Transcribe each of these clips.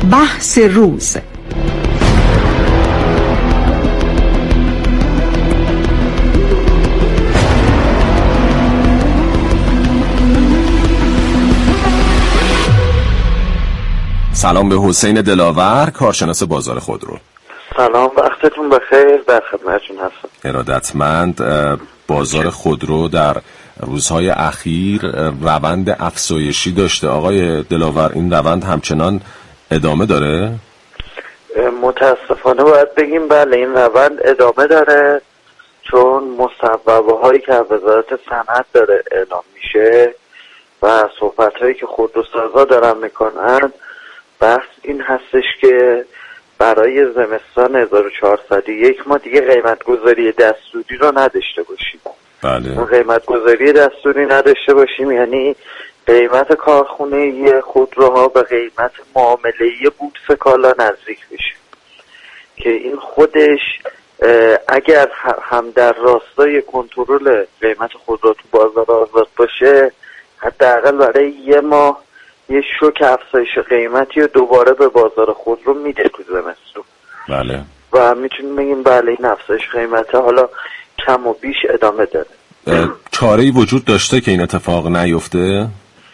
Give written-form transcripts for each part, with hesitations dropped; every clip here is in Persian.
بحث روز. سلام به حسین دلاور، کارشناس بازار خودرو. سلام، وقتتون بخیر، در خدمتتون هستم. ارادتمند. بازار خودرو در روزهای اخیر روند افزایشی داشته. آقای دلاور، این روند همچنان ادامه داره؟ متاسفانه باید بگیم بله، این روند ادامه داره، چون مصوبه هایی که از وزارت صنعت داره اعلام میشه و صحبت هایی که خودروسازا دارن میکنن، بحث این هستش که برای زمستان 1401 ما دیگه قیمت گذاری دستوری رو نداشته باشیم. بله. قیمت گذاری دستوری نداشته باشیم یعنی قیمت کارخونه خودروها به قیمت معامله‌ای بورس کالا نزدیک بشه، که این خودش اگر هم در راستای کنترل قیمت خودرو تو بازار آزاد باشه، حداقل برای یه ماه یه شوک افزایش قیمتی و دوباره به بازار خودرو میده تو زمستون. بله. و میتونیم بگیم بله، این افزایش قیمت حالا کم و بیش ادامه داره. چاره‌ای وجود داشته که این اتفاق نیفته؟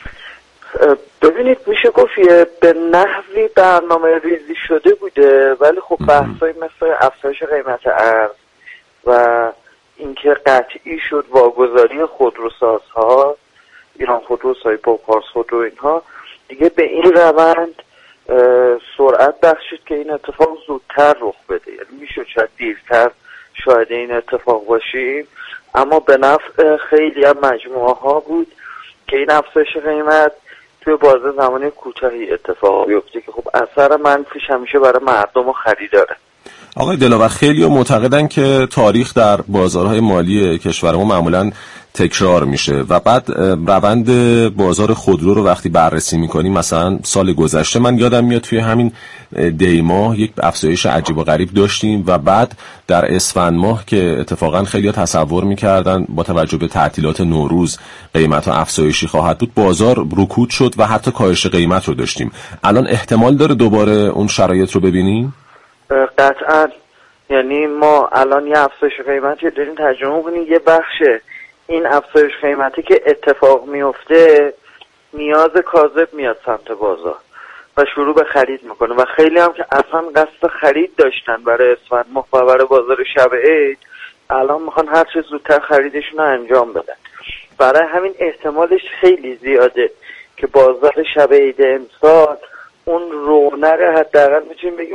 ببینید، میشه گفت به نحوی برنامه ریزی شده بوده، ولی خب بحثای مثل افزایش قیمت ارز و اینکه قطعی شد واگذاری خودروسازها، ایران خودرو، سایپا، پارس خودرو، اینها دیگه به این روند سرعت بخشید که این اتفاق زودتر رخ بده. یعنی میشه شاید دیرتر شاهد این اتفاق باشیم، اما به نفع خیلی هم مجموعه ها بود که این افزایش قیمت توی بازه زمانی کوتاهی اتفاق بیفته، که خب اثر منفیش همیشه برای مردم و خریداره. آقای دلاور، خیلی معتقدن که تاریخ در بازارهای مالی کشورمون معمولاً تکرار میشه و بعد روند بازار خودرو رو وقتی بررسی میکنیم، مثلا سال گذشته من یادم میاد توی همین دی ماه یک افزایش عجیب و غریب داشتیم و بعد در اسفند ماه که اتفاقا خیلی تصور میکردن با توجه به تعطیلات نوروز قیمت ها افزایشی خواهد بود، بازار رکود شد و حتی کاهش قیمت رو داشتیم. الان احتمال داره دوباره اون شرایط رو ببینیم؟ قطعا. یعنی ما الان یه افزایش قیمتی داریم ترجمه کنیم، یه بخش این افزایش قیمتی که اتفاق میفته نیاز کاذب میاد سمت بازار و شروع به خرید میکنه و خیلی هم که اصلا قصد خرید داشتن برای اسفند ماه و برای بازار شب عید، الان میخوان هر چه زودتر خریدشون رو انجام بدن. برای همین احتمالش خیلی زیاده که بازار شب عید امسال اون رونق، حداقل میتونیم بگیم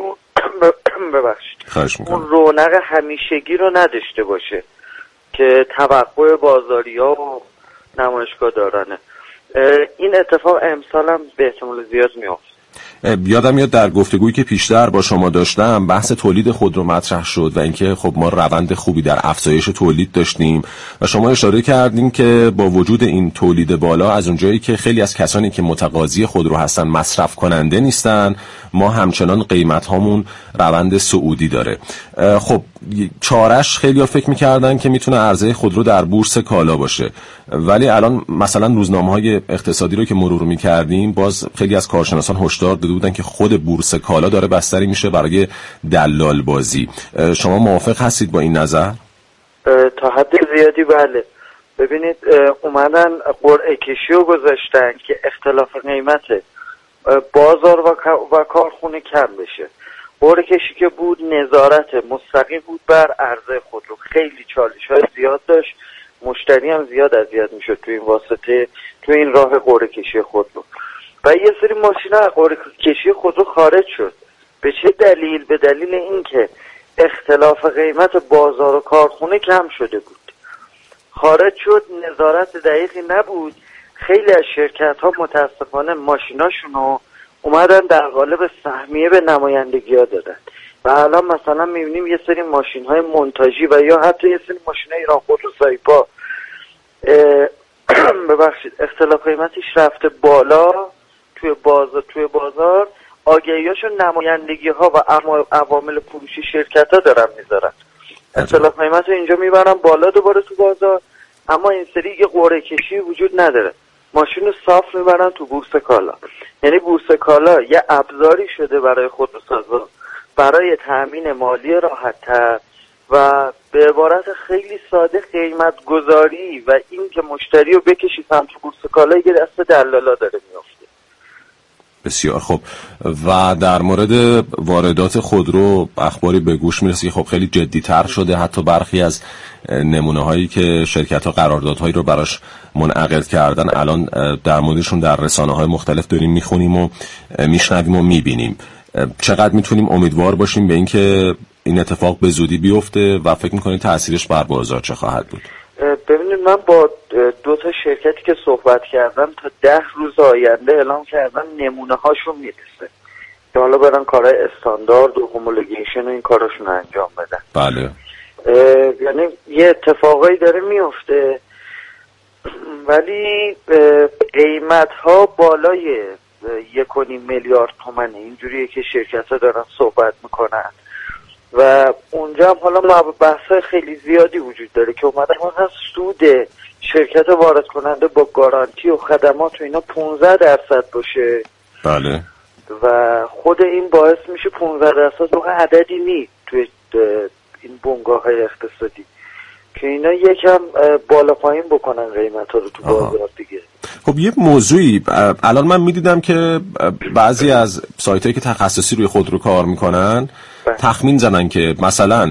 ببخشید، اون رونق همیشگی رو نداشته باشه که توقع بازاری‌ها و نمایشگاه دارنه. این اتفاق امسال هم به احتمال زیاد میفته. یادم میاد در گفتگویی که پیشتر با شما داشتم بحث تولید خودرو مطرح شد و اینکه خب ما روند خوبی در افزایش تولید داشتیم و شما اشاره کردین که با وجود این تولید بالا، از اونجایی که خیلی از کسانی که متقاضی خودرو هستن مصرف کننده نیستن، ما همچنان قیمت هامون روند صعودی داره. خب چارش خیلی ها فکر میکردن که میتونه عرضه خودرو در بورس کالا باشه، ولی الان مثلا روزنامه‌های اقتصادی رو که مرور میکردیم، باز خیلی از کارشناسان هشدار داده بودن که خود بورس کالا داره بستری میشه برای دلال بازی. شما موافق هستید با این نظر؟ تا حد زیادی بله. ببینید، اومدن قرعه کشی رو گذاشتن که اختلاف قیمت بازار و کارخونه کم بشه. قرعه کشی که بود نظارت مستقیم بود بر عرضه خودرو، خیلی چالش‌های زیاد داشت، مشتری هم زیاد اذیت میشد تو این واسطه، تو این راه قرعه کشی خودرو. و یه سری ماشینا از قرعه کشی خودرو خارج شد. به چه دلیل؟ به دلیل اینکه اختلاف قیمت بازار و کارخونه کم شده بود. خارج شد، نظارت دقیقی نبود. خیلی از شرکت ها متاسفانه ماشیناشونو اومدن در قالب سهمیه به نمایندگی ها دادن و الان مثلا میبینیم یه سری ماشین های منتاژی و یا حتی یه سری ماشین های ایران خودرو، سایپا ببخشید اختلاف قیمتش رفته بالا توی بازار آگهیاشون نمایندگی ها و عوامل فروشی شرکت ها دارن میذارن، اختلاف قیمت رو اینجا میبرن بالا دوباره تو بازار، اما این سری یه قرعه کشی وجود نداره. ماشین رو صاف میبرن تو بورس کالا. یعنی بورس کالا یه ابزاری شده برای خودروسازا برای تأمین مالی راحت‌تر و به عبارت خیلی ساده قیمت گذاری و این که مشتری رو بکشی سمت بورس کالا یه دست دلالا داره میفته. بسیار خوب. و در مورد واردات خودرو اخباری به گوش میرسه که خب خیلی جدی‌تر شده، حتی برخی از نمونه هایی که شرکت ها قراردادهایی رو براش منعقد کردن الان در موردشون در رسانه‌های مختلف داریم میخونیم و میشنویم و میبینیم. چقدر میتونیم امیدوار باشیم به اینکه این اتفاق به زودی بیفته و فکر میکنید تأثیرش بر بازار چه خواهد بود؟ ببینید من با 2 تا شرکتی که صحبت کردم تا 10 روز آینده اعلام کردن نمونه هاشون میرسه که حالا برن کارهای استاندارد و هومولوگیشن و این کاراشون انجام بدن. بله. یعنی یه اتفاقایی داره میفته ولی قیمت ها بالای 1.5 میلیارد تومنه، اینجوریه که شرکت ها دارن صحبت میکنن و اونجا هم حالا بحثای خیلی زیادی وجود داره که اومدن واقعا سود شرکت وارد کننده با گارانتی و خدمات و اینا 15% باشه. بله. و خود این باعث میشه 15% واقعا عددی نیست توی این بنگاه های اقتصادی که اینا یکم بالا پایین بکنن قیمت ها رو تو بازار دیگه. خب یه موضوعی الان من میدیدم که بعضی از سایت هایی که تخصصی روی خودرو کار میکنن تخمین زنن که مثلا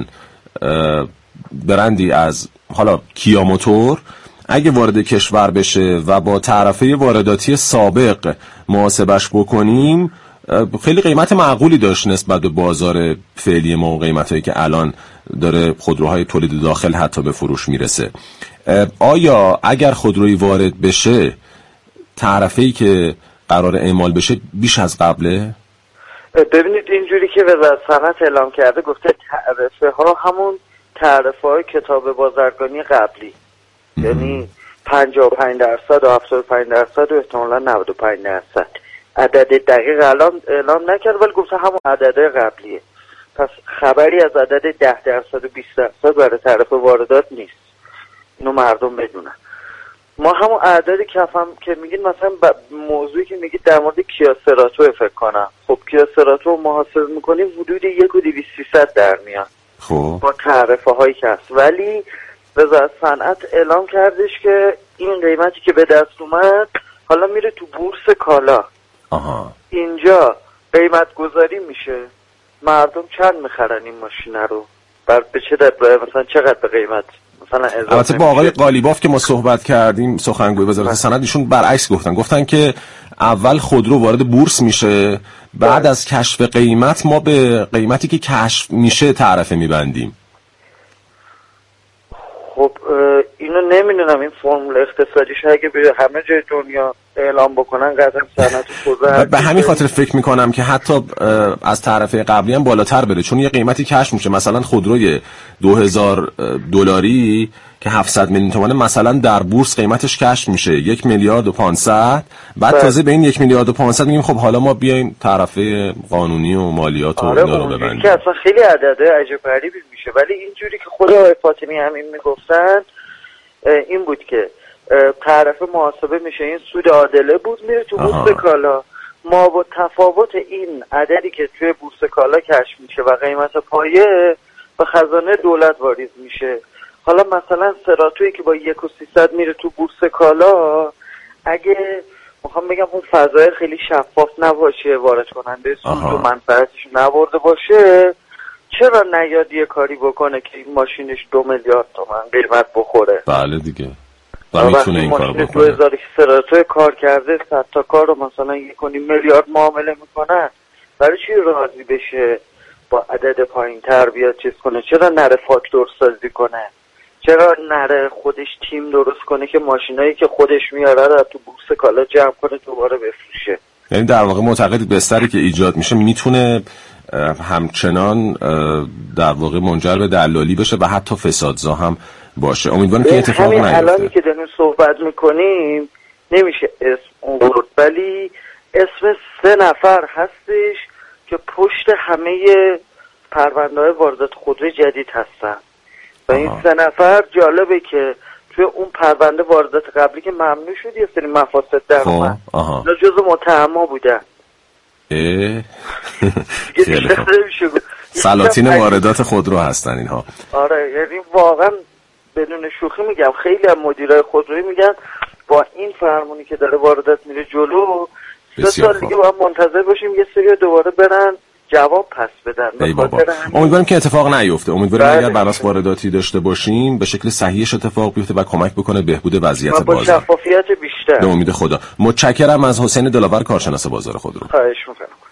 برندی از حالا کیا موتور اگه وارد کشور بشه و با تعرفه وارداتی سابق محاسبش بکنیم خیلی قیمت معقولی داشت نسبت به بازار فعلی ما و قیمتایی که الان داره خودروهای تولید داخل حتی به فروش میرسه. آیا اگر خودرویی وارد بشه تعرفه‌ای که قرار اعمال بشه بیش از قبله؟ ببینید اینجوری که وزارت صنعت اعلام کرده گفته تعرفه ها همون تعرفه های کتاب بازرگانی قبلی، یعنی 55% و 75% و احتمالا 95%. عدد دقیق الان اعلام نکرد ولی گفته همون عدده قبلیه، پس خبری از عدد 10% و 20% برای تعرفه واردات نیست. اینو مردم بدونن. ما همون اعداد کفم که میگین مثلا موضوعی که میگید در مورد کیا سراتو فکر کنم، خب کیا سراتو محاسبه میکنیم حدود 1.200 در میاد خب با تعرفه هایی که هست، ولی وزارت صنعت اعلام کردش که این قیمتی که به دست اومد حالا میره تو بورس کالا. اینجا قیمت گذاری میشه، مردم چند میخرن این ماشینه رو، به چه مثلا چقدر به قیمت مثلا البته با آقای قالیباف که ما صحبت کردیم سخنگوی وزارت صنعت ایشون برعکس گفتن که اول خودرو وارد بورس میشه بعد از کشف قیمت ما به قیمتی که کشف میشه تعرفه میبندیم. خب اینو نمیدونم این فرمول اقتصادیش اگه به همه جای دنیا اعلام بکنن قطعا صنعت خوزه به همین خاطر فکر میکنم که حتی از تعرفه قبلی هم بالاتر بره، چون یه قیمتی کشف میشه مثلا خودروی $2,000 که 700 میلیون تومانه مثلا در بورس قیمتش کشف میشه 1,500,000 بعد تازه به این 1,500,000 میگیم خب حالا ما بیایم تعرفه قانونی و مالیات و اینا رو ببندیم که اصلا خیلی عدده عجب غریبی میشه. ولی اینجوری که خود آقای فاطمی همین میگفتن این بود که تعرفه محاسبه میشه، این سود عادله بود میره تو بورس کالا، ما با تفاوت این عددی که توی بورس کالا کشف میشه و قیمت پایه به خزانه دولت واریز میشه. حالا مثلا سراتویی که با 1,300 میره تو بورس کالا اگه میخوام بگم اون فضای خیلی شفاف نباشه، وارد کننده سود و منفعتش نبرده باشه، چرا نیاد یه کاری بکنه که این ماشینش 2 میلیارد تومان قیمت بخوره؟ بله دیگه و میتونه این کار بکنه. 2000 که سراتوی کار کرده 100 تا کار رو مثلا 1.5 میلیارد معامله میکنن، برای چی راضی بشه با عدد پایین تر بیاد چیز کنه؟ چرا نره فاکتور سازی کنه؟ چرا نره خودش تیم درست کنه که ماشینایی که خودش میاره رو تو بورس کالا جمع کنه دوباره بفروشه؟ یعنی در واقع معتقدید بستری که ایجاد میشه میتونه همچنان در واقع منجر به دلالی بشه و حتی فسادزا هم باشه. امیدوارم که اتفاق نیفته. همین الانی که داریم صحبت میکنیم نمیشه اسم آورد، ولی اسم 3 نفر هستش که پشت همه پرونده‌های واردات خودروی جدید هستن و این 3 نفر جالبه که توی اون پرونده واردات قبلی که ممنوع شد یه سری مفاسد در اومد، اینا جزو متهما بودن. سلاطین واردات خودرو هستن اینها. آره یعنی واقعا بدون شوخی میگم خیلی از مدیرای خودرویی میگن با این فرمونی که داره واردات میره جلو 3 سال دیگه باید منتظر باشیم یه سری دوباره برن جواب پس بدن. امیدواریم که اتفاق نیفته. امیدواریم اگر بناس وارداتی داشته باشیم به شکل صحیحش اتفاق بیفته و کمک بکنه بهبود وضعیت بازار. با شفافیت بیشتر. به امید خدا. متشکرم از حسین دلاور، کارشناس بازار خودرو. خواهش می‌کنم.